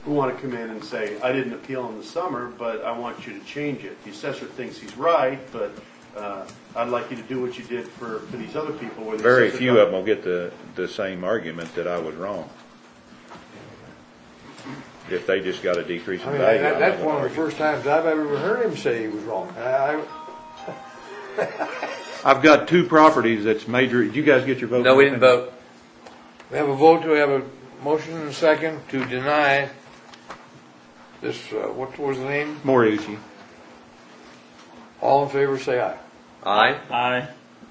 who want to come in and say, I didn't appeal in the summer, but I want you to change it. The assessor thinks he's right, but I'd like you to do what you did for these other people. Where very few of them will get the same argument that I was wrong. If they just got a decrease in value. That's one of the first times I've ever heard him say he was wrong. I've got 2 properties that's major. Did you guys get your vote? No, we didn't vote. We have a vote. We have a motion and a second to deny this, what was the name? Moriuchi. All in favor say aye. Aye. Aye.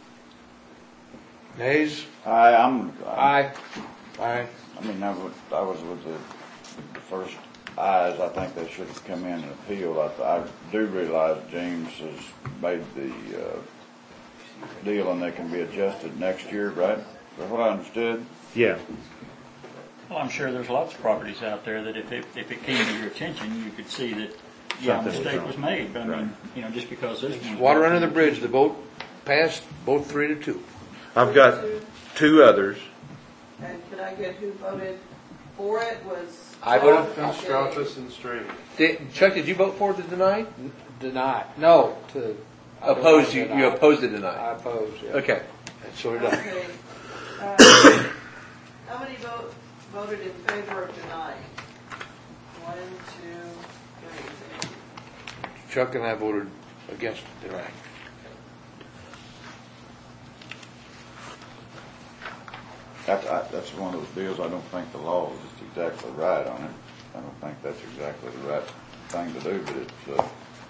Nays? Aye. Aye. Aye. I mean, I was with the first ayes. I think they should have come in and appealed. I do realize James has made the deal and they can be adjusted next year, right? Is that what I understood? Yeah. Well, I'm sure there's lots of properties out there that if it came to your attention, you could see that a mistake was made. But I mean, just because this one. Water under the bridge. The vote passed, both 3-2. I've got 2 others. And could I get who voted for it? Was I voted for Strauss and Strang. Chuck, did you vote for the deny? Deny. No, to Oppose. You opposed the deny. I oppose. Yeah. Okay. So we're done. okay. How many voted in favor of denying? 1, 2, 3. Chuck and I voted against denying. That's one of those deals. I don't think the law is exactly right on it. I don't think that's exactly the right thing to do, but it's.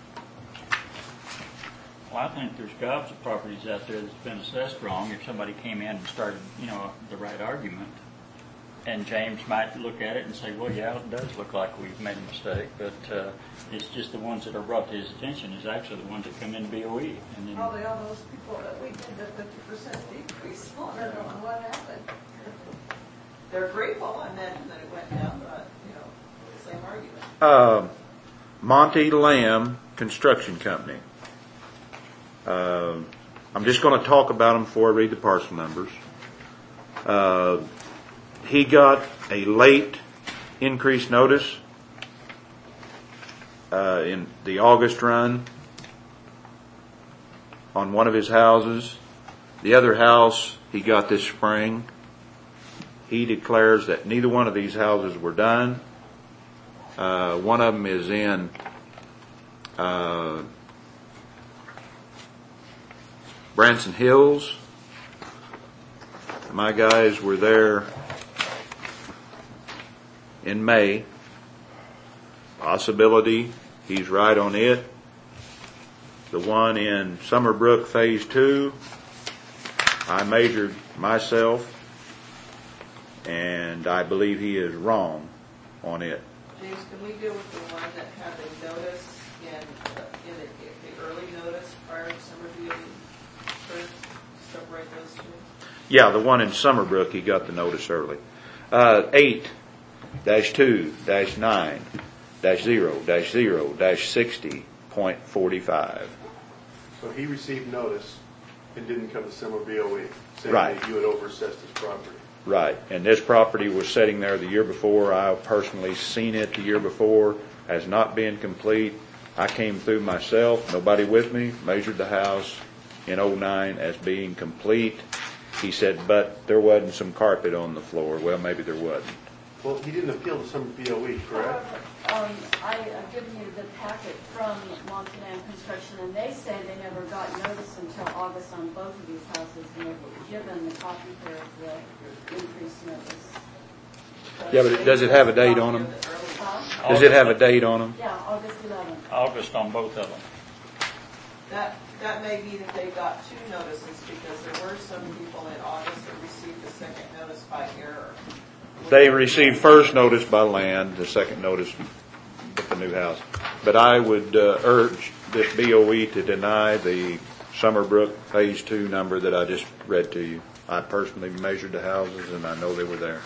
Well, I think there's gobs of properties out there that's been assessed wrong. If somebody came in and started, the right argument, and James might look at it and say, well, yeah, it does look like we've made a mistake, but it's just the ones that are brought to his attention is actually the ones that come in BOE. And then, Probably all those people that we did the 50% decrease on, I don't know what happened. They're grateful, I imagine, that it went down, but, the same argument. Monty Lamb Construction Company. I'm just going to talk about them before I read the parcel numbers. He got a late increase notice in the August run on one of his houses. The other house he got this spring. He declares that neither one of these houses were done. One of them is in Branson Hills. My guys were there in May. Possibility he's right on it. The one in Summerbrook Phase 2, I measured myself, and I believe he is wrong on it. James, can we deal with the one that had the notice in the early notice prior to summer viewing? First, separate those two? Yeah, the one in Summerbrook, he got the notice early. 8-2-9-0-0-60.45. So he received notice and didn't come to summer BOE, saying Right. that you had overassessed his property. Right, and this property was sitting there the year before. I personally seen it the year before, has not been complete. I came through myself, nobody with me, measured the house in 09 as being complete. He said, but there wasn't some carpet on the floor. Well, maybe there wasn't. Well, he didn't appeal to summer BOE, correct? I've given you the packet from Montana Construction, and they say they never got notice until August on both of these houses, and they were given the copy here of the increase notice. Yeah, but does it have a date on them? Does it have a date on them? Yeah, August 11th. August on both of them. That may be that they got two notices, because there were some people in August that received the second notice by error. They received first notice by land, the second notice with the new house. But I would urge this BOE to deny the Summerbrook Phase 2 number that I just read to you. I personally measured the houses, and I know they were there.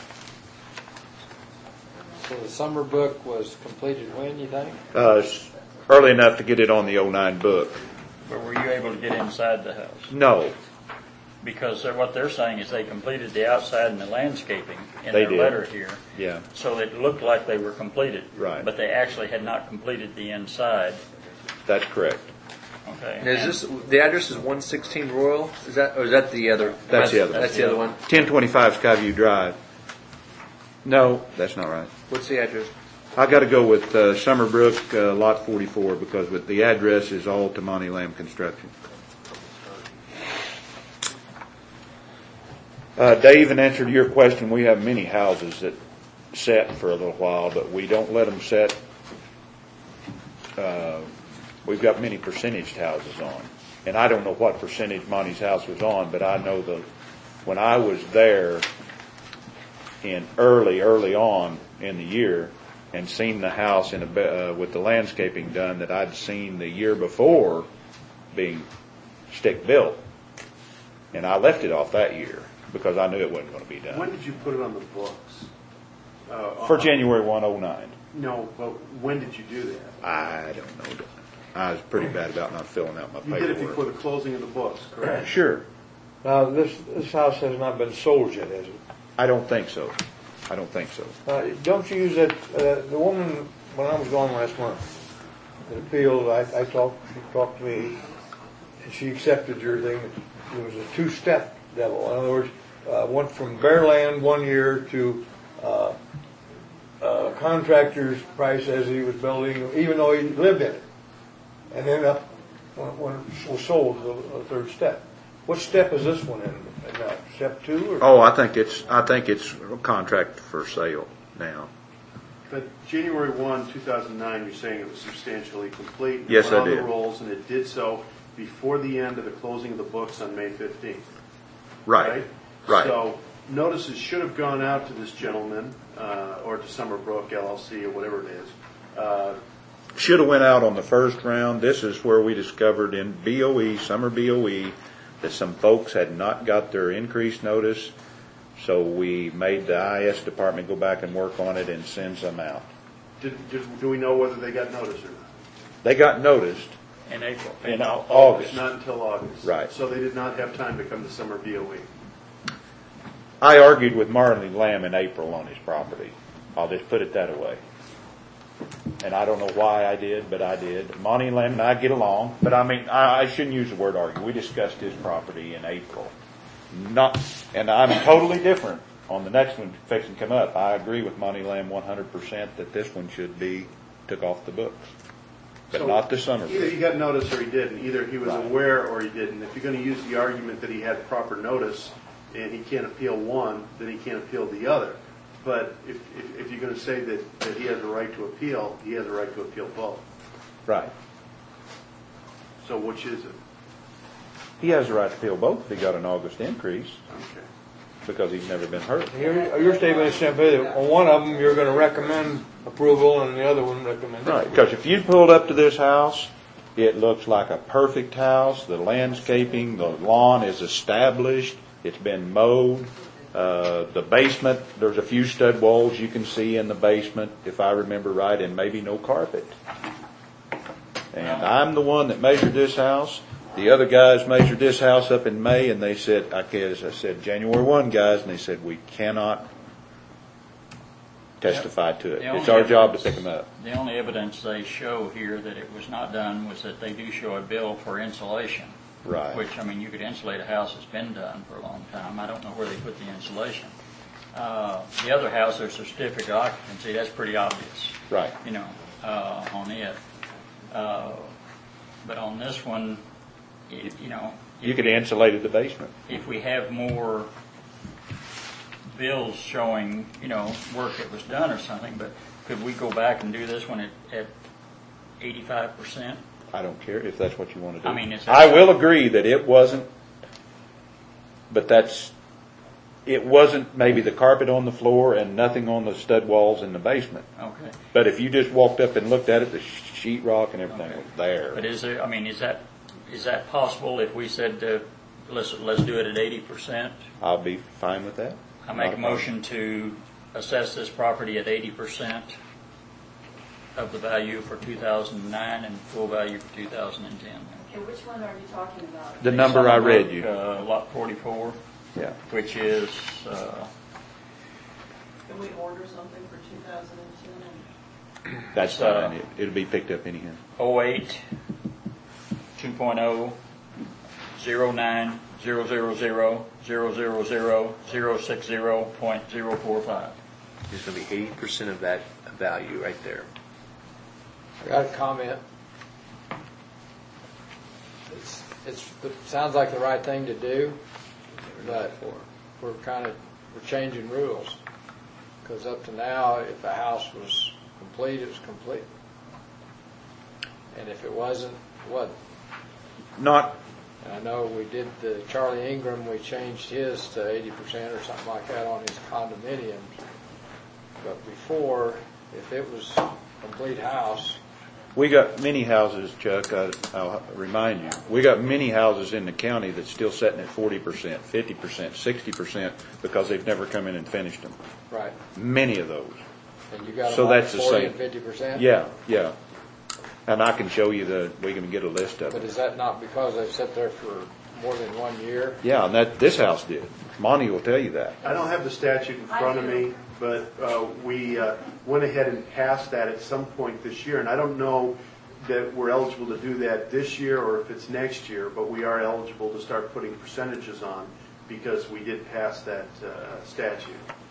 So the summer book was completed when, you think? Early enough to get it on the 09 book. But were you able to get inside the house? No. Because what they're saying is they completed the outside and the landscaping in They their did. letter here. Yeah, So it looked like they were completed. Right. But they actually had not completed the inside. that's correct. Okay. And is this, the address is 116 Royal? Is that, or is that the other? That's the other one. That's the other one. 1025 Skyview Drive. No, that's not right. What's the address? I got to go with Summerbrook, Lot 44, because with the address is all to Monty Lamb Construction. Dave, in answer to your question, we have many houses that set for a little while, but we don't let them set. We've got many percentaged houses on, and I don't know what percentage Monty's house was on, but I know when I was there in early on in the year and seen the house with the landscaping done that I'd seen the year before being stick built, and I left it off that year because I knew it wasn't going to be done. When did you put it on the books? For January 109. No, but when did you do that? I don't know. I was pretty bad about not filling out my You paperwork. did it before the closing of the books, correct? Sure. Now, this house has not been sold yet, has it? I don't think so. Don't you use that, the woman, when I was gone last month, that appealed, she talked to me, and she accepted your thing. It was a two-step devil. In other words, went from bare land 1 year to contractor's price as he was building, even though he lived in it. And then when it was sold, the third step. What step is this one in? Step 2? Or? Oh, I think it's a contract for sale now. But January 1, 2009, you're saying it was substantially complete. Yes, I on did. the rolls, and it did so before the end of the closing of the books on May 15th. Right. So notices should have gone out to this gentleman or to Summerbrook LLC or whatever it is. Should have went out on the first round. This is where we discovered in BOE, summer BOE, that some folks had not got their increase notice. So we made the IS department go back and work on it and send some out. Do we know whether they got notice or not? They got noticed In April. in August. Not until August. Right. So they did not have time to come to summer BOE. I argued with Marley Lamb in April on his property. I'll just put it that way. And I don't know why I did, but I did. Monty Lamb and I get along, but I mean, I shouldn't use the word argue. We discussed his property in April. And I'm totally different on the next one fixing to come up. I agree with Monty Lamb 100% that this one should be took off the books, but So not the summer. Either he got notice or he didn't. Either he was Right. aware or he didn't. If you're going to use the argument that he had proper notice and he can't appeal one, then he can't appeal the other. But if you're going to say that he has a right to appeal, he has a right to appeal both. Right. So which is it? He has the right to appeal both if he got an August increase Okay. because he's never been hurt. Your statement is simply that on one of them you're going to recommend approval and the other one recommend Right, because if you pulled up to this house, it looks like a perfect house. The landscaping, the lawn is established. It's been mowed. The basement, there's a few stud walls you can see in the basement, if I remember right, and maybe no carpet. And I'm the one that measured this house. The other guys measured this house up in May, and they said, I said, January 1, guys, and they said, we cannot testify to it. The It's only our job to evidence- pick them up. The only evidence they show here that it was not done was that they do show a bill for insulation. Right. Which, I mean, you could insulate a house that's been done for a long time. I don't know where they put the insulation. The other house, there's a certificate of occupancy. That's pretty obvious. Right. You know, on it. But on this one, you know. You could have insulated the basement. If we have more bills showing, you know, work that was done or something, but could we go back and do this one at 85%? I don't care if that's what you want to do. I mean, I will agree that it wasn't, but it wasn't maybe the carpet on the floor and nothing on the stud walls in the basement. Okay. But if you just walked up and looked at it, the sheetrock and everything was there. But is there, I mean, is that possible if we said, let's do it at 80%? I'll be fine with that. I make a motion to assess this property at 80%. of the value for 2009 and full value for 2010. Okay, which one are you talking about? The number I read you. Lot 44, Yeah. which is, Can we order something for 2010? That's fine. It'll be picked up anyhow. 08, 2.0, 09, 000, 000, 060.045. It's going to be 80% of that value right there. I got a comment. It sounds like the right thing to do, but we're changing rules. Because up to now, if a house was complete, it was complete. And if it wasn't, it wasn't. Not, And I know we did the Charlie Ingram, we changed his to 80% or something like that on his condominiums. But before, if it was a complete house, we got many houses, Chuck, I'll remind you, we got many houses in the county that's still sitting at 40%, 50%, 60% because they've never come in and finished them. right, Many of those. and you got So them on that's the 40 same. and 50%? Yeah, yeah. And I can show you we can get a list of But it. is that not because they've sat there for more than 1 year? Yeah, and this house did. Monty will tell you that. I don't have the statute in front of me, but we went ahead and passed that at some point this year, and I don't know that we're eligible to do that this year or if it's next year, but we are eligible to start putting percentages on because we did pass that statute.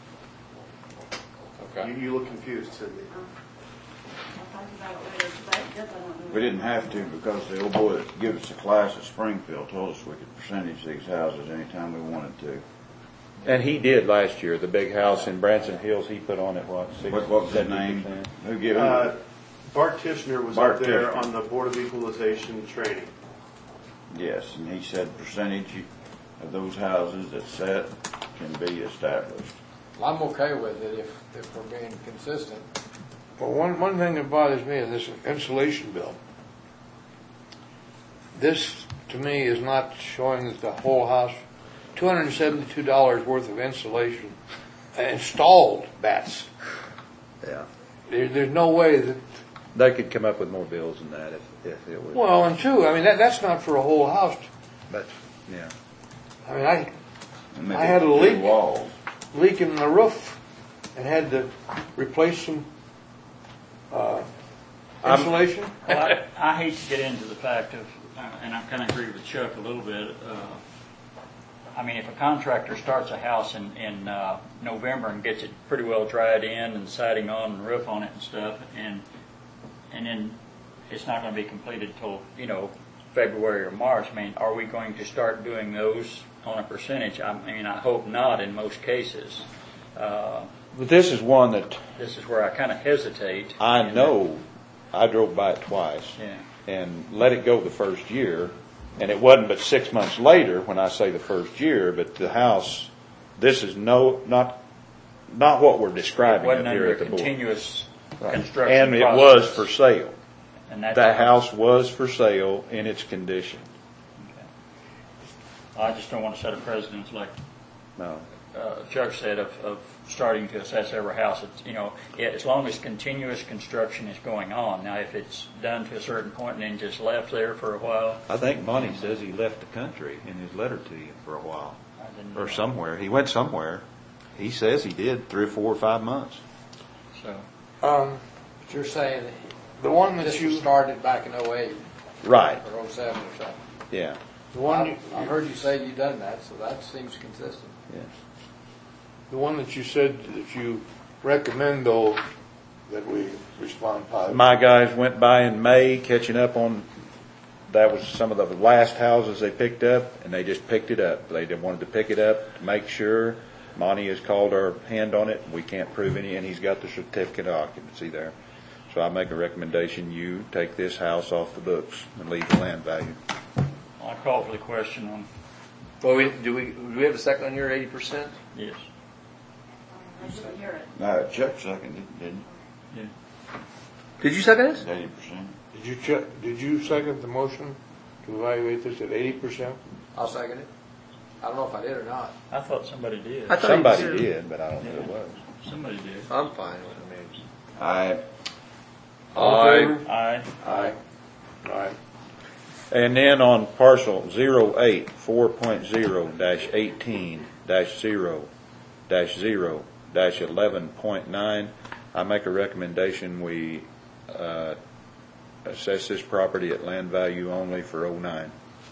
Okay. You look confused, Cindy. I'll talk about it later, because I guess I don't know. We didn't have to because the old boy that gave us a class at Springfield told us we could percentage these houses anytime we wanted to. And he did last year, the big house in Branson Hills, he put on at what, 60%? What was his name? Who gave Bart Tishner was Bart up there Tishner. on the Board of Equalization training. Yes, and he said percentage of those houses that set can be established. Well, I'm okay with it if we're being consistent. Well, one thing that bothers me is this insulation bill. This, to me, is not showing that the whole house, $272 worth of insulation, installed bats. Yeah. There's no way that, They could come up with more bills than that if it was. well, and two, I mean, that's not for a whole house. But, yeah. I mean, And maybe I had a two leak. walls. leak in the roof and had to replace some insulation. Well, I hate to get into the fact of, and I kind of agree with Chuck a little bit. I mean, if a contractor starts a house in November and gets it pretty well dried in and siding on and roof on it and stuff, and then it's not going to be completed till February or March. I mean, are we going to start doing those on a percentage? I mean, I hope not in most cases. But this is one that This is where I kind of hesitate. I know, I drove by it twice. Yeah. And let it go the first year, and it wasn't but 6 months later, when I say the first year, but the house, this is not what we're describing up Wasn't here under at the board. continuous Right. construction And it process. was for sale. And that's That house was for sale in its condition. I just don't want to set a precedence like No. Chuck said of starting to assess every house. It's, as long as continuous construction is going on. Now, if it's done to a certain point and then just left there for a while, I think Monty says he left the country in his letter to you for a while. I didn't Or know. somewhere. He went somewhere. He says he did 3 or 4 or 5 months. So But you're saying The one that this you, was started back in 08 Right. or 07 or something. Yeah. the one, I heard you say you done that, so that seems consistent. Yeah. the one that you said that you recommend, though, that we respond positively. My guys went by in May catching up on, that was some of the last houses they picked up, and they just picked it up. They wanted to pick it up to make sure. Monty has called our hand on it. We can't prove any, and he's got the certificate of occupancy there. So I make a recommendation, you take this house off the books and leave the land value. I call for the question on Well, do we have a second on your 80%? yes. I didn't hear it. No, Chuck seconded it, didn't Yeah. Did you second it? he? 80%. Did you second the motion to evaluate this at 80%? I'll second it. I don't know if I did or not. I thought somebody did. I thought Somebody you said- did, but I don't know who it was. Somebody did. I'm fine with it. I mean, All in favor? Aye. Aye. All right. And then on parcel 084.0-18-0-0-11.9, I make a recommendation we assess this property at land value only for 09.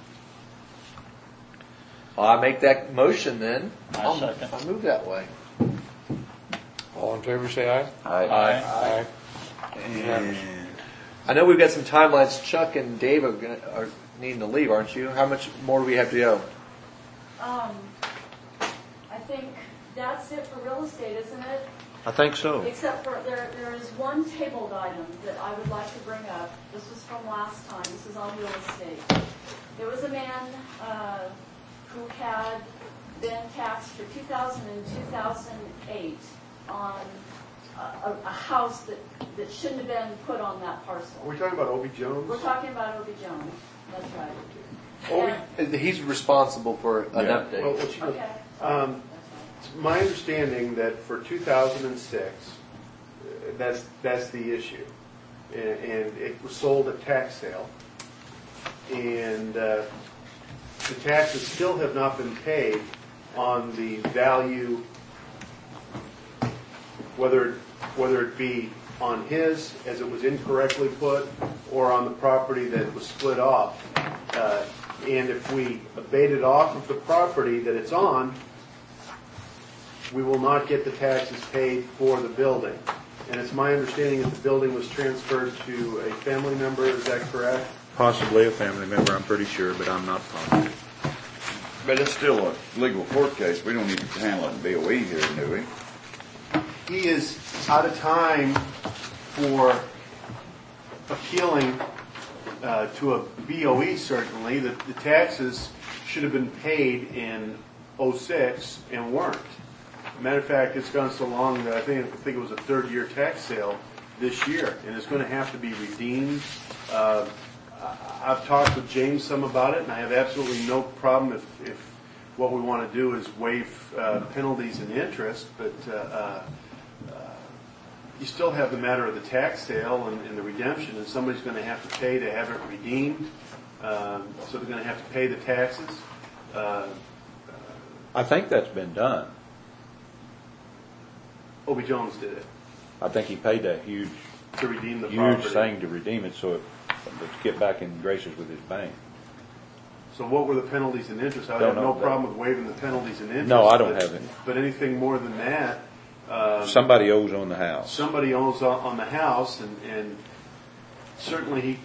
I make that motion then. I second. I'll move that way. All in favor, say aye. Aye. Aye. Unanimous. I know we've got some timelines. Chuck and Dave are needing to leave, aren't you? How much more do we have to go? I think that's it for real estate, isn't it? I think so. Except for there is one tabled item that I would like to bring up. This was from last time. This is on real estate. There was a man who had been taxed for 2000 and 2008 on a house that shouldn't have been put on that parcel. Are we talking about Obie Jones? We're talking about Obie Jones. That's right. He's responsible for an update. Well, Okay. it's my understanding that for 2006, that's the issue. And it was sold at tax sale. And the taxes still have not been paid on the value, whether it be on his, as it was incorrectly put, or on the property that was split off. And if we abate it off of the property that it's on, we will not get the taxes paid for the building. And it's my understanding that the building was transferred to a family member, is that correct? Possibly a family member, I'm pretty sure, but I'm not positive. But it's still a legal court case. We don't need to handle it in BOE here, do we? He is out of time for appealing to a BOE, certainly. The taxes should have been paid in 06 and weren't. Matter of fact, it's gone so long that I think it was a third-year tax sale this year, and it's going to have to be redeemed. I've talked with James some about it, and I have absolutely no problem if what we want to do is waive penalties and interest, but you still have the matter of the tax sale and the redemption, and somebody's going to have to pay to have it redeemed, so they're going to have to pay the taxes. I think that's been done. Obie Jones did it I think he paid that huge to redeem the property. thing to redeem it so it to get back in graces with his bank. So what were the penalties and interest? I Don't have know no that. problem with waiving the penalties and interest. No, I don't have any. But anything more than that, Somebody owes on the house. somebody owns on the house, and certainly he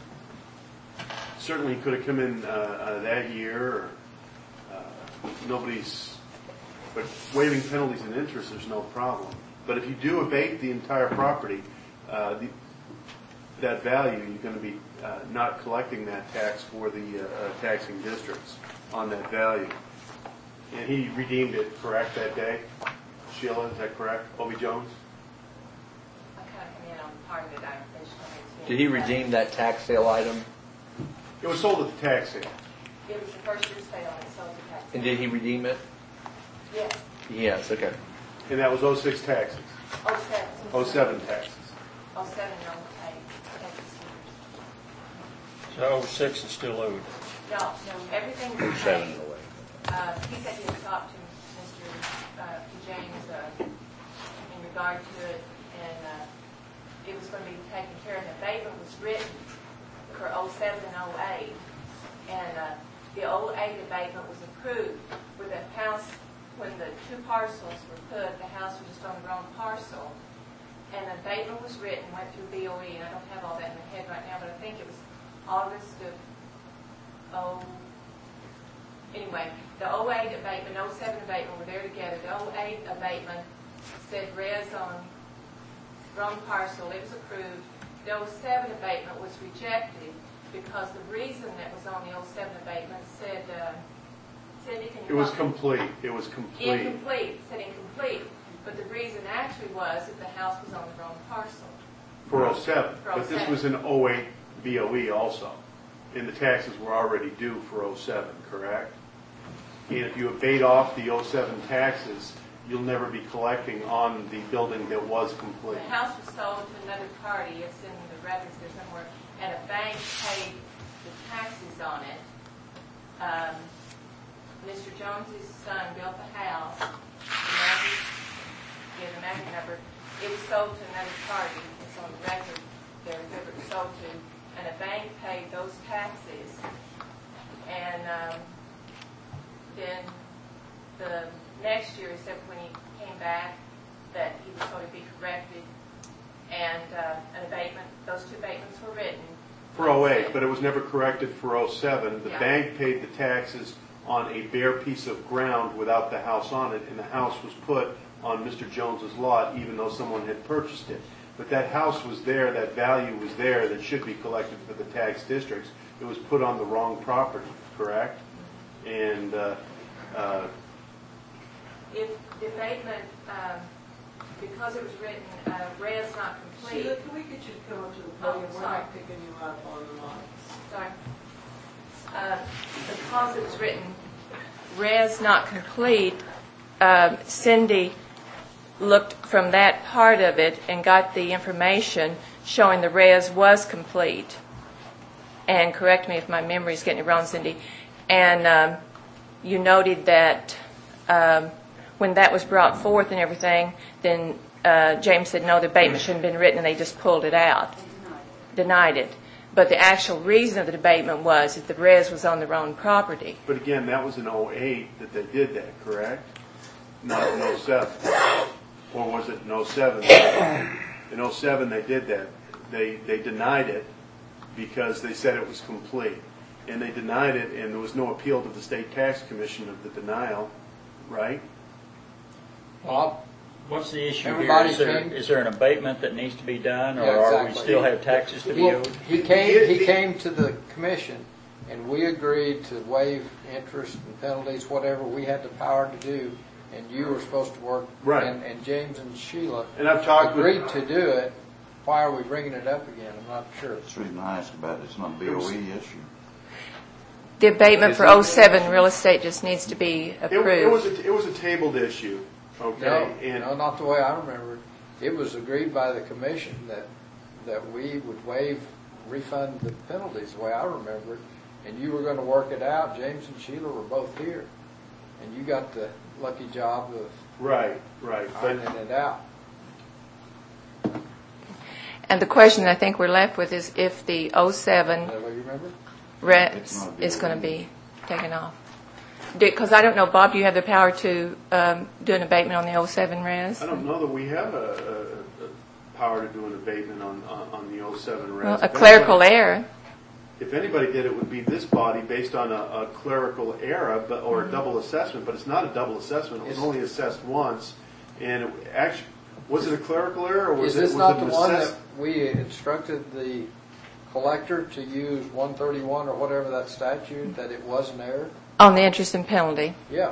could have come in that year. Or, nobody's, but waiving penalties and interest, there's no problem. But if you do abate the entire property, that value, you're going to be not collecting that tax for the taxing districts on that value. And he redeemed it, correct, that day? Sheila, is that correct? Obie Jones? I kind of come in on part of it. Did he redeem that tax sale item? It was sold at the tax sale. It was the first year sale and it sold the tax. And did he redeem it? Yes. Yes, okay. And that was 06 taxes, 07 taxes. 07 and 08. So 06 is still owed. No, everything was 07 paid. away. He said he had talked to Mr. James in regard to it, and it was going to be taken care of. The abatement was written for 07 and 08, and the 08 abatement was approved with the house. When the two parcels were put, the house was just on the wrong parcel, and the abatement was written, went through BOE, and I don't have all that in my head right now, but I think it was August of anyway, the 08 abatement, 07 abatement were there together. The 08 abatement said res on wrong parcel. It was approved. The 07 abatement was rejected because the reason that was on the 07 abatement said, Cindy, can you It was help me? complete. It was complete. Incomplete. Said incomplete. But the reason actually was that the house was on the wrong parcel. For 07. For But this 07. was an 08 BOE also. And the taxes were already due for 07, correct? And if you abate off the 07 taxes, you'll never be collecting on the building that was complete. The house was sold to another party, it's in the records there somewhere, and a bank paid the taxes on it. Mr. Jones's son built the house, the magnet number, it was sold to another party, it's on the record there, whoever it was sold to, and a bank paid those taxes. And then the next year, except when he came back, that he was going to be corrected, and an abatement, those two abatements were written. For 08, but it was never corrected for 07. The bank paid the taxes on a bare piece of ground without the house on it, and the house was put on Mr. Jones's lot, even though someone had purchased it. But that house was there, that value was there, that should be collected for the tax districts. It was put on the wrong property, correct? And if the abatement, because it was written, res not complete. Sheila, can we get you to come up to the podium? We're not picking you up on the mic. Sorry. Because it was written, res not complete, Cindy looked from that part of it and got the information showing the res was complete. And correct me if my memory is getting it wrong, Cindy. And you noted that when that was brought forth and everything, then James said, no, the abatement shouldn't have been written, and they just pulled it out. Denied it. But the actual reason of the abatement was that the res was on the wrong property. But again, that was in 08 that they did that, correct? Not in 07. Or was it in 07? In 07 they did that. They denied it because they said it was complete. And they denied it, and there was no appeal to the State Tax Commission of the denial, right? Bob? What's the issue Everybody here? came- Is there an abatement that needs to be done, or Yeah, are we exactly. still have taxes to be Well, owed? he came to the commission, and we agreed to waive interest and penalties, whatever we had the power to do, and you were supposed to work. Right. And James and Sheila And I've talked with... agreed to do it. Why are we bringing it up again? I'm not sure. That's the reason I asked about it. It's not a BOE issue. The abatement for 07 real estate just needs to be approved. It was a tabled issue, okay? No, not the way I remember it. It was agreed by the commission that we would refund the penalties, the way I remember it, and you were going to work it out. James and Sheila were both here, and you got the lucky job of Right. ironing it out. And the question I think we're left with is if the 07 Is that what you remember? res is going to be taken off. Because I don't know, Bob, do you have the power to do an abatement on the 07 res? I don't know that we have a power to do an abatement on the 07 res. Well, a clerical error. If anybody did, it would be this body based on a clerical error, or a double assessment. But it's not a double assessment. It was only assessed once, and actually, was it a clerical error, or was Is this it not an the one assess? that we instructed the collector to use 131 or whatever that statute, that it was an error? On the interest and penalty. Yeah.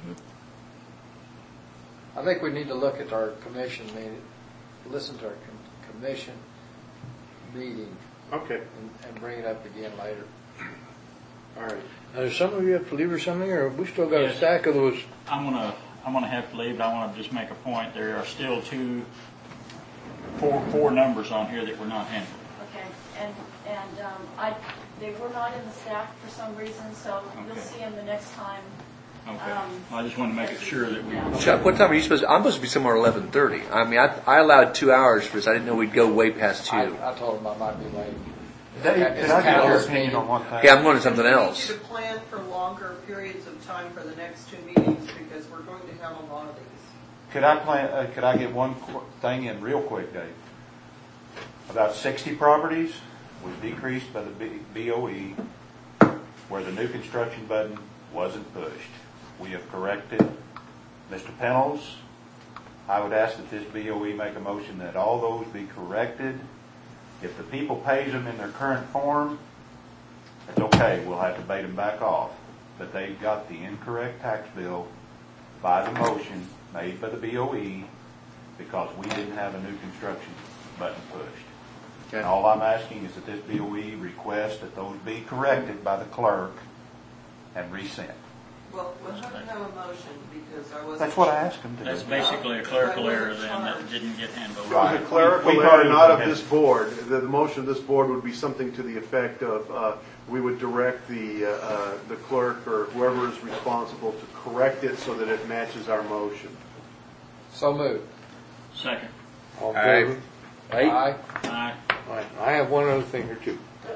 I think we need to look at our commission meeting, listen to our commission meeting, Okay, and bring it up again later. all right. Now, does some of you have to leave or something, or we still got a Yes. stack of those? I'm gonna have to leave, but I want to just make a point. There are still four numbers on here that were not handled. Okay, and they were not in the stack for some reason, so you'll Okay. see them the next time. Okay. I just want to make sure that we. Chuck, what time are you supposed to? I'm supposed to be somewhere at 11:30. I mean, I allowed 2 hours for this. I didn't know we'd go way past 2. I told him I might be late. Can I get your opinion on one thing? Okay, I'm going to something We need else. you to plan for longer periods of time for the next 2 meetings because we're going to have a lot of these. Could I get one thing in real quick, Dave? About 60 properties was decreased by the BOE where the new construction button wasn't pushed. We have corrected. Mr. Pennells, I would ask that this BOE make a motion that all those be corrected. If the people pays them in their current form, it's okay. We'll have to bait them back off. But they got the incorrect tax bill by the motion made by the BOE because we didn't have a new construction button pushed. Okay. And all I'm asking is that this BOE request that those be corrected by the clerk and resent. Well, we'll have to have a motion because I wasn't. That's what I asked him to do. That's basically a clerical error then that didn't get handled. It was a clerical We error, already not of had- this board. The motion of this board would be something to the effect of, we would direct the clerk or whoever is responsible to correct it so that it matches our motion. So moved. Second. All in favor? Aye. Aye. All right. I have one other thing or two.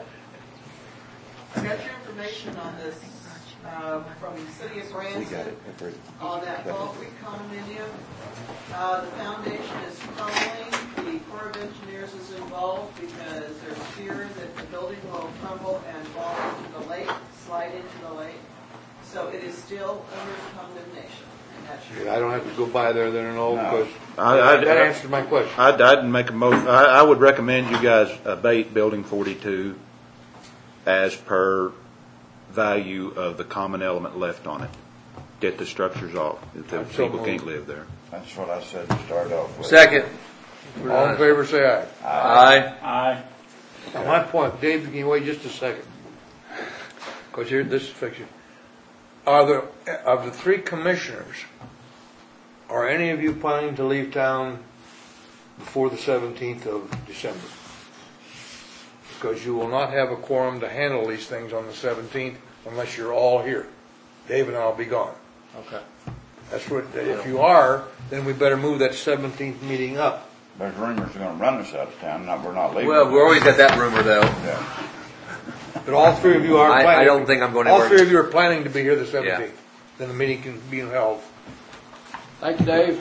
I got your information on this from the city of Branson on that Vault Creek condominium. The foundation is crumbling. The Corps of Engineers is involved because there's fear that the building will crumble and fall into the lake, slide into the lake. So it is still under condemnation. And that's your I don't have to go by there then and all, because I- that answered my question. I'd make a motion, I would recommend you guys abate Building 42 as per value of the common element left on it. Get the structures off, if the So people can't moved. live there. That's what I said to start off with. Second. All in favor, say aye. Aye. Aye. Now, my point, Dave, can you wait just a second? Because here, this affects you. Are there, of the three commissioners, are any of you planning to leave town before the 17th of December? Because you will not have a quorum to handle these things on the 17th unless you're all here. Dave and I will be gone. Okay. That's what, if you are, then we better move that 17th meeting up. There's rumors they're gonna run us out of town, we're not leaving. Well, we always got that rumor though. Yeah. But all three of you are planning. I don't think I'm going All anywhere. three of you are planning to be here the 17th. Yeah. Then the meeting can be held. Thank you, Dave.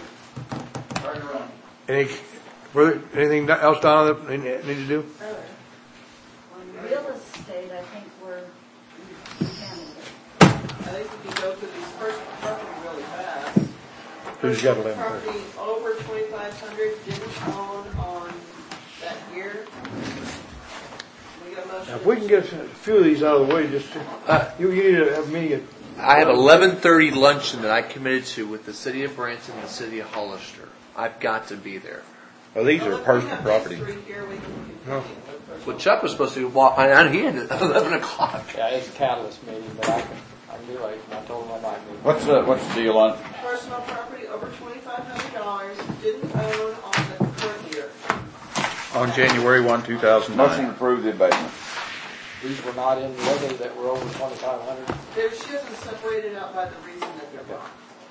Anything else, Donna, that we need to do? On real estate, I think we handled it. I think we can go through these first property really fast. Who's got a limit? Property over 2,500 didn't own on that year. We got a motion. Now, if we can get a few of these out of the way, just, you need to have me get. I have 11:30 luncheon that I committed to with the city of Branson and the city of Hollister. I've got to be there. Well, these Well, are look, we personal have property. these three here, we can No. continue with personal. Well, Chuck was supposed to walk, and he ended at 11 o'clock. Yeah, it's a catalyst meeting, but I can be late, and I told him I might be. What's the deal on? Personal property over $2,500 didn't own on the current year. On January 1, Motion to 2009. approve the abatement. These were not in the other that were over 2,500. She hasn't separated out by the reason that they're gone.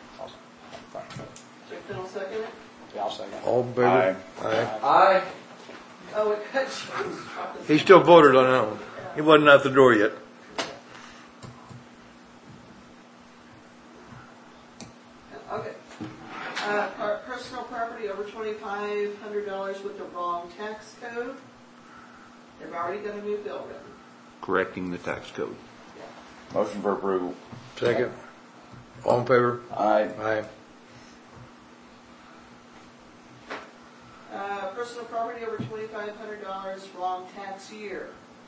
Jake Fiddle second it? Yeah, I'll second. All in favor? Aye. Aye. Aye. Oh, it cut you. He still voted on that one. He wasn't out the door yet. Okay. Personal property over $2,500 with the wrong tax code. They've already got a new bill written. Correcting the tax code. Motion for approval. Second. All in favor? Aye. Aye. Personal property over $2,500, wrong tax year.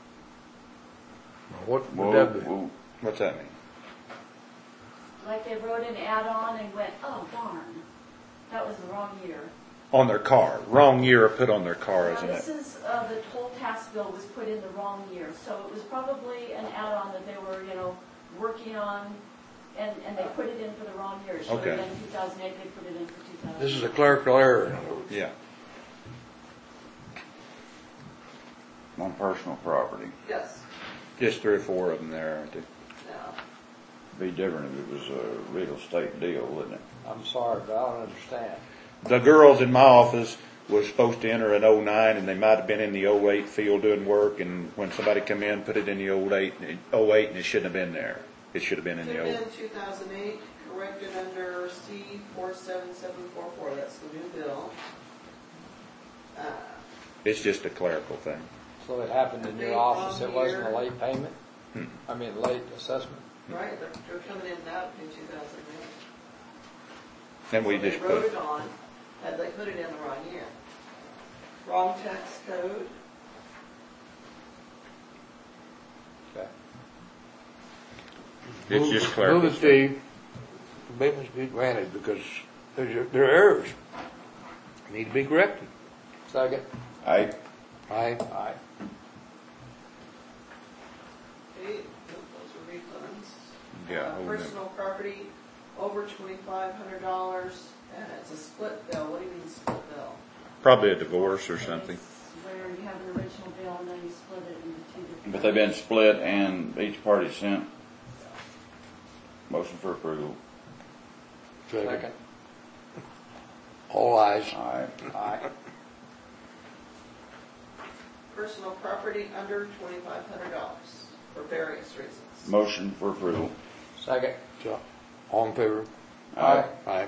What Whoa, would that be? whoa. What's that mean? Like they wrote an add-on and went, oh darn, that was the wrong year. On their car. Wrong year put on their car, Now, isn't this it? is, the whole tax bill was put in the wrong year, so it was probably an add-on that they were, working on, and they put it in for the wrong year. It should Okay. have been 2008, they put it in for 2000. This is a clerical error. Yeah. On personal property. Yes. Just 3 or 4 of them there, aren't there? No. Be different if it was a real estate deal, wouldn't it? I'm sorry, but I don't understand. The girls in my office was supposed to enter in 09, and they might have been in the 08 field doing work, and when somebody come in, put it in the 08, and it shouldn't have been there. It should have been in Should the have 08. been 2008, corrected under C47744. That's the new bill. It's just a clerical thing. So it happened in your office, it wasn't a late payment? I mean, late assessment? Right, they're coming in now in 2008. And we So just they wrote put, it on, and they put it in the wrong year. Wrong tax code. Okay. it's just clerical. Move that the abatements be granted because they're errors. Need to be corrected. Second? Aye. Aye. Aye. Okay, those are refunds. Yeah, hold it. Personal property over $2,500, and it's a split bill. What do you mean split bill? Probably a divorce or something. It's where you have an original bill and then you split it into two different. But they've been split and each party sent. Motion for approval. Second. All ayes. Aye. Aye. Personal property under $2,500 for various reasons. Motion for approval. Second. So, all in favor? Aye. Aye.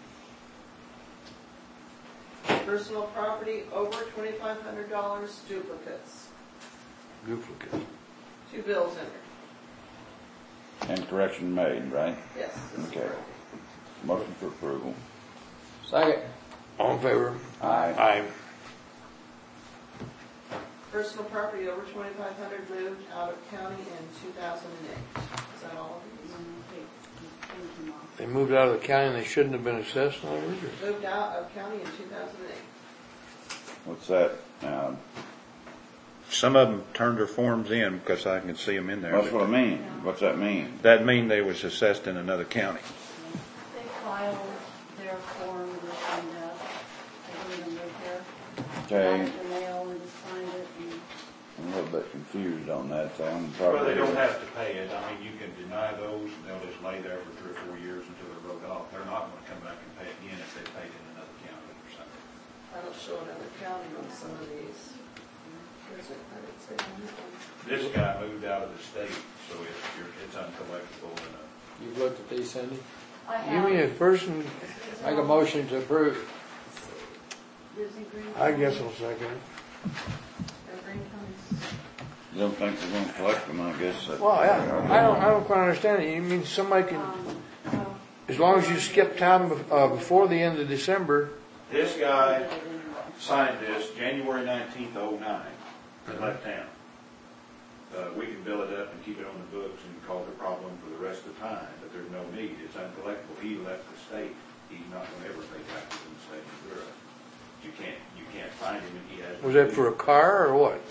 Personal property over $2,500 duplicates. Duplicate. 2 bills entered. And correction made, right? Yes. This is Okay. correct. Motion for approval. Second. All in favor? Aye. Aye. Personal property over $2,500 moved out of county in 2008. Is that all of these? They moved out of the county and they shouldn't have been assessed on it. Moved out of county in 2008. What's that? Some of them turned their forms in because I can see them in there. That's what I mean. What's that mean? That mean they was assessed in another county. They filed their form with the, they didn't live here. Okay. Got it in the mail and just signed it and. I'm a little bit confused on that thing. Well, they don't have to pay it. I mean, you can deny those, and they'll just lay there for 3 or 4 years until they're wrote off. They're not gonna come back and pay again if they paid in another county or something. I don't show another county on some of these. Where's it? I didn't say on this one. This guy moved out of the state, so it's uncollectible and, You've looked at these, Cindy? I You mean a have. person, Make a motion to approve. Disney Green. I guess I'll second it. Green County's. You don't think they're gonna collect them, I guess. Well, yeah, I don't quite understand it. You mean somebody can, Well, as long as you skip time before the end of December, this guy signed this January 19th, 09, and left town. We can bill it up and keep it on the books and cause a problem for the rest of the time, but there's no need. It's uncollectible. He left the state. He's not gonna ever pay taxes in the state of Missouri. You can't find him and he has. was that for a car or what?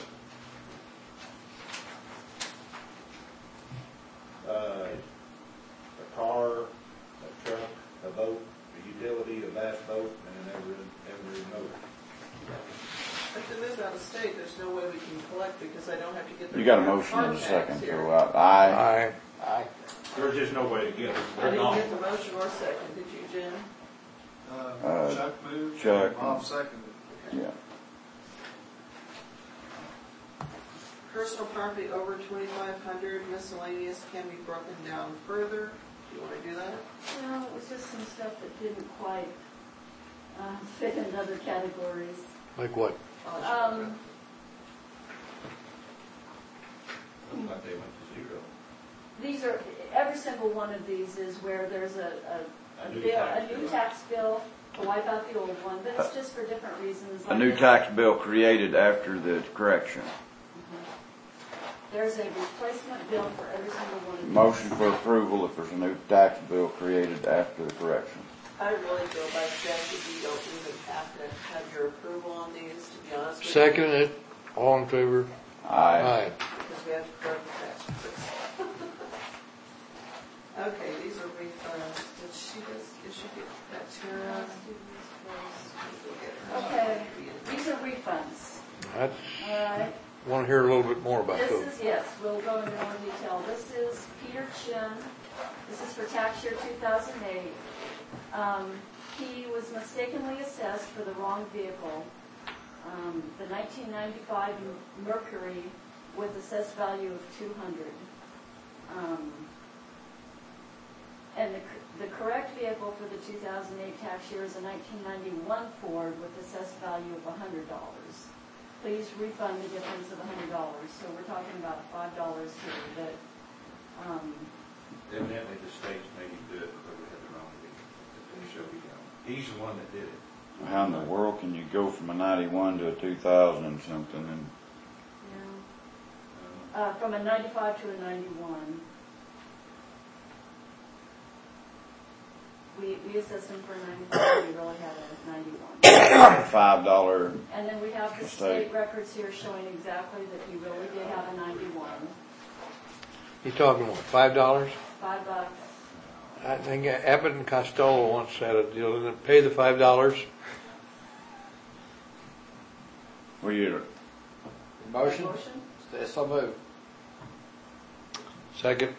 A car, a truck, a boat, a utility, a bass boat, and an every motor. If they moved out of state, there's no way we can collect because I don't have to get their You got a car motion in a tax second, here. throw out. Aye. Aye. Aye. There's just no way to get it. I They're didn't gone. get the motion or second, did you, Jim? Chuck moved. Chuck. Bob seconded. Yeah. Personal property over 2,500, miscellaneous can be broken down further. Do you want to do that? Well, it was just some stuff that didn't quite fit in other categories. Like what? Looks like they went to zero. These are, every single one of these is where there's a new bill, tax a new bill. tax bill to wipe out the old one, but it's just for different reasons. A like new this. tax bill created after the correction. There's a replacement bill for every single one of these. Motion for approval if there's a new tax bill created after the correction. I really feel by statute you don't even have to have your approval on these, to be honest with you. Second it, all in favor? Aye. Because we have to correct the tax records. Okay, these are refunds. Did she get that to us? Okay, these are refunds. That's, All right. want to hear a little bit more about This those. is, yes, we'll go into more detail. This is Peter Chin. This is for tax year 2008. He was mistakenly assessed for the wrong vehicle. The 1995 Mercury with assessed value of $200. And the correct vehicle for the 2008 tax year is a 1991 Ford with assessed value of $100. Please refund the difference of $100. So we're talking about $5 here. But Evidently, the states made him do it because we had the wrong vehicle. He's the one that did it. How in the world can you go from a 91 to a 2000 and something? And from a 95 to a 91. We assessed him for a 95, we really had a 91. $5. And then we have the Mistake. state records here showing exactly that he really did have a 91. You talking what, $5? $5. I think Abbott and Costello once had a deal, didn't it? Pay the $5. Well, you, Motion? Motion? So moved. Second.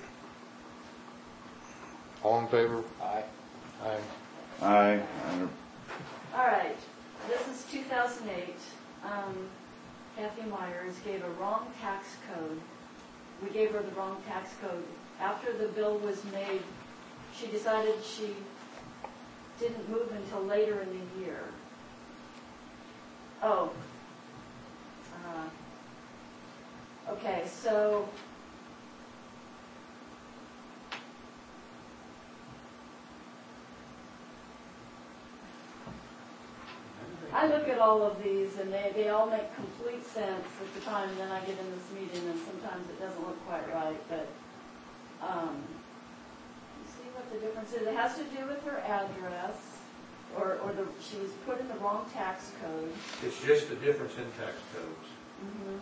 All in favor? Aye. Aye. All right, this is 2008. Kathy Myers gave a wrong tax code. We gave her the wrong tax code. After the bill was made, she decided she didn't move until later in the year. Oh. Okay, so I look at all of these and they all make complete sense at the time, and then I get in this meeting and sometimes it doesn't look quite right, but you see what the difference is. It has to do with her address, or she was put in the wrong tax code. It's just the difference in tax codes. Mm-hmm.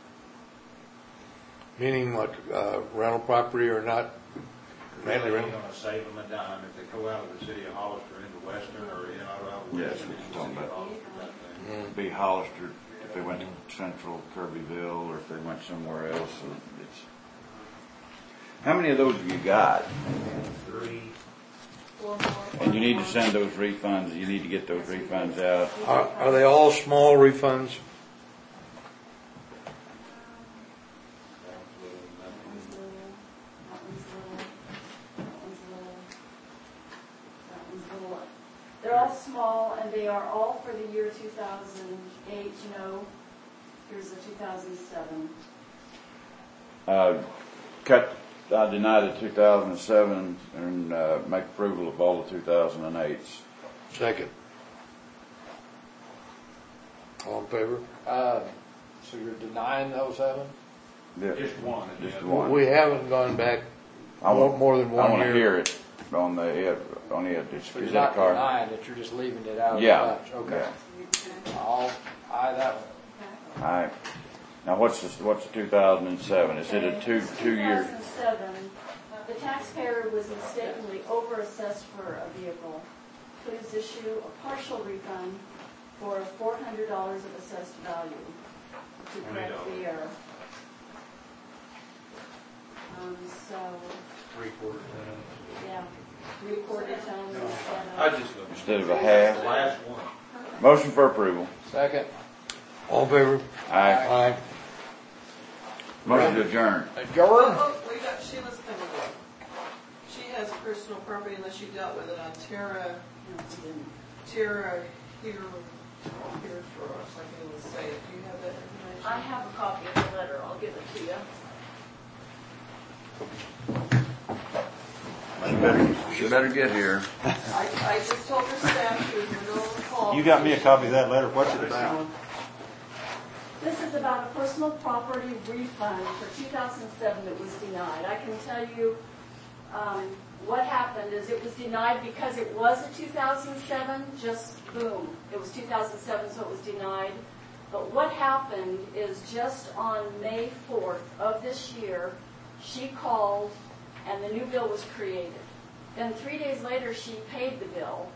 Meaning what, rental property or not? Really ain't gonna save them a dime if they go out of the city of Hollister into Western or in out of Yeah, Western. that's what you're talking about. About. be Hollister if they went to Central Kirbyville or if they went somewhere else. So it's, how many of those have you got? 3. 4 more. And you need to send those refunds. You need to get those refunds out. Are they all small refunds? They're all small, and they are all for the year 2008, you know. Here's the 2007. I deny the 2007 and make approval of all the 2008s. Second. All in favor? So you're denying those 7? Yeah, Just one. just one. We haven't gone back I want more than 1 year. I want to hear it on the So you're is that not a card? denying it, you're just leaving it out of the Yeah. bunch? Okay. I'll aye that one. All right. Now what's the 2007? Is it a two year? 2007, the taxpayer was mistakenly overassessed for a vehicle. Please issue a partial refund for $400 of assessed value to correct the error. So, 3/4 ton. yeah, 3/4 tons I instead of. just looked. Instead of a half. The last one. Motion for approval. Second. All in favor? Aye. Aye. Motion to adjourn. Adjourn. Oh, we got Sheila's coming in. She has personal property unless you dealt with it on Terra here for us. I can even say it. Do you have that information? I have a copy of the letter, I'll give it to you. She better get here. I just told her staff she was in the middle of the call. You got me a copy of that letter. What's it about? This is about a personal property refund for 2007 that was denied. I can tell you what happened is it was denied because it was a 2007, just boom. It was 2007, so it was denied. But what happened is just on May 4th of this year, she called and the new bill was created. Then 3 days later, she paid the bill.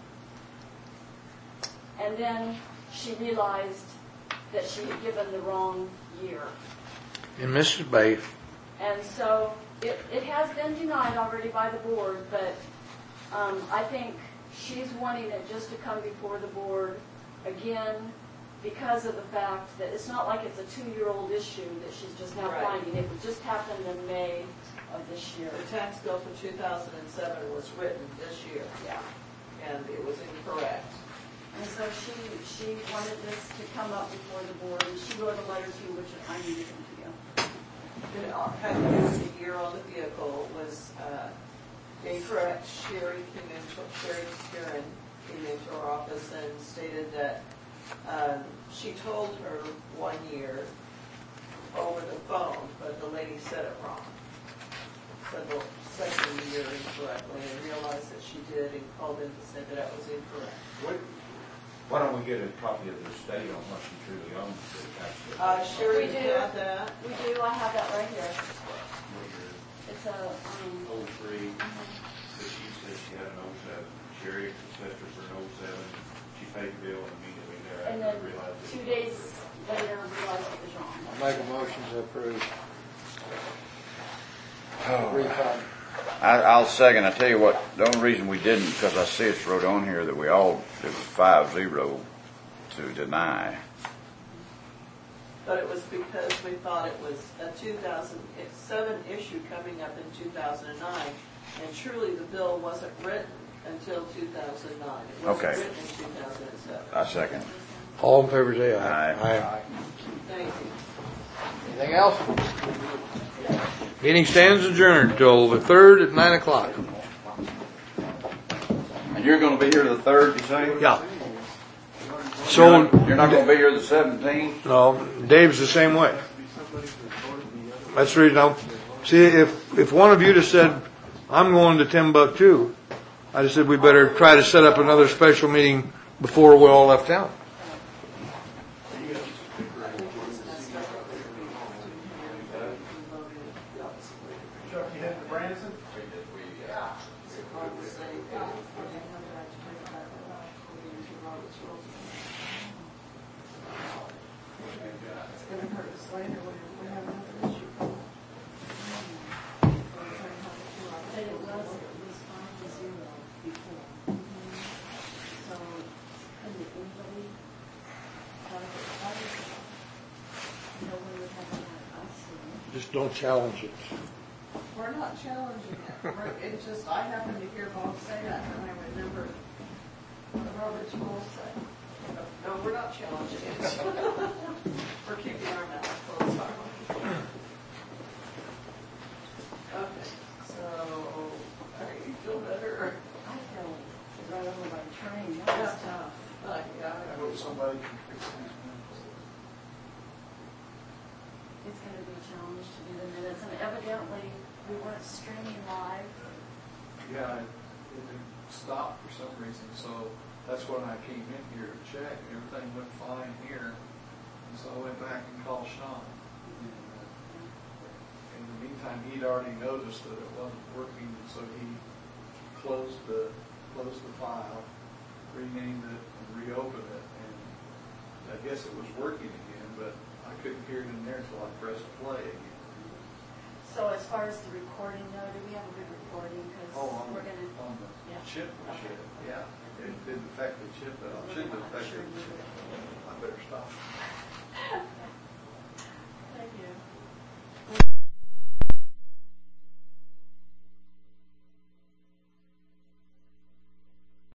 And then she realized that she had given the wrong year. And Mrs. Bay, And so it has been denied already by the board, but I think she's wanting it just to come before the board again because of the fact that it's not like it's a 2-year-old issue that she's just now Right. finding. It just happened in May of this year. The tax bill for 2007 was written this year, Yeah. and it was incorrect. And so she wanted this to come up before the board, and she wrote a letter to you, which I need to give to you. It had to do with the year on the vehicle was incorrect. Sherry Kieran came into our office and stated that she told her 1 year over the phone, but the lady said it wrong. Said the second year incorrectly, and realized that she did and called in to say that that was incorrect. Why don't we get a copy of the state on what she truly owns for the tax bill? Sherry We do. had that. We do, I have that right here. It's a, 03, but she said she had an 07. Sherry assessed her for an 07. She paid the bill and immediately and thereafter then realized it. 2 days later realized it was wrong. I'll make a motion to approve. Oh. Refund. I'll second. I tell you what, the only reason we didn't, because I see it's wrote on here that it was 5-0 to deny. But it was because we thought it was a 2007 issue coming up in 2009, and truly the bill wasn't written until 2009. It wasn't Okay. written in 2007. I second. All in favor, say aye. Aye. Thank you. Anything else? Meeting stands adjourned till the 3rd at 9 o'clock. And you're going to be here the 3rd, you say? Yeah. So, You're not going to be here the 17th? no, Dave's the same way. That's the reason see, if one of you just said, I'm going to Timbuktu, I just said we better try to set up another special meeting before we all left town. But it was 5-0 before. So, couldn't anybody tell if it was? No one would have that, Just don't challenge it. We're not challenging it. It's just, I happened to hear Bob say that, and I remembered what Robert's rules say. No, we're not challenging it. We're keeping our mouths closed. Okay, so, you feel better? I feel right over by the train, that was tough. Yeah. I hope somebody can fix these minutes. It's gonna be a challenge to do the minutes, and evidently, we weren't streaming live. Yeah, it stopped for some reason, so that's when I came in here to check, and everything went fine here. And so I went back and called Sean. In the meantime, he'd already noticed that it wasn't working, and so he closed the file, renamed it, and reopened it, and I guess it was working again, but I couldn't hear it in there until I pressed play again. So as far as the recording, though, do we have a good recording? Because On we're gonna, the yeah. chip, we should, yeah. It didn't affect the chip at all. Shouldn't have affected the chip. I better stop.